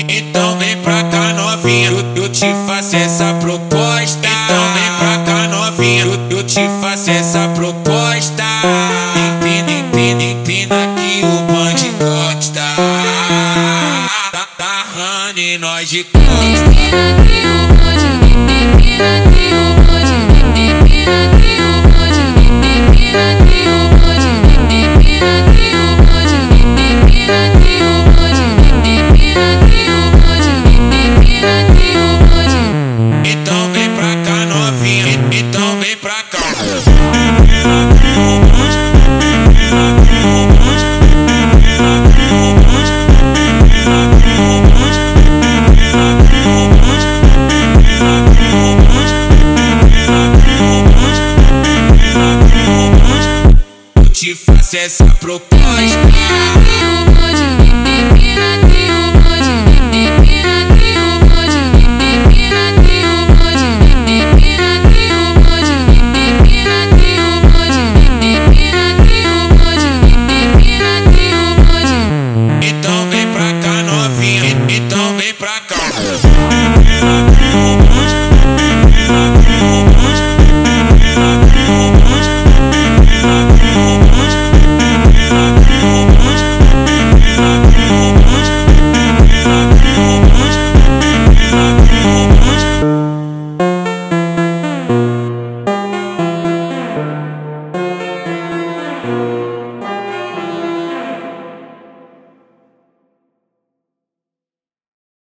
Então vem pra cá novinha, eu te faço essa proposta. Então vem pra cá novinha, eu te faço essa proposta. Empina, empina, empina que o bonde gosta. Tá rando e nós de costa. Empina que o bonde, empina que o bonde, empina que o bonde, empina que o bonde, empina que o bonde, empina que o bonde, empina que o bonde, empina que o bonde. Então vem pra cá novinha, então vem pra cá. Eu te faço essa proposta.